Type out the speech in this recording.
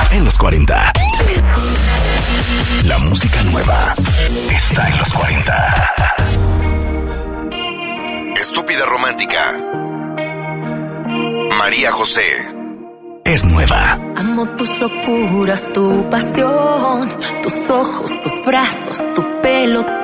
en los 40. La música nueva está en los 40. Estúpida romántica. María José. Es nueva. Amo tus locuras, tu pasión, tus ojos, tus brazos, tu pelo,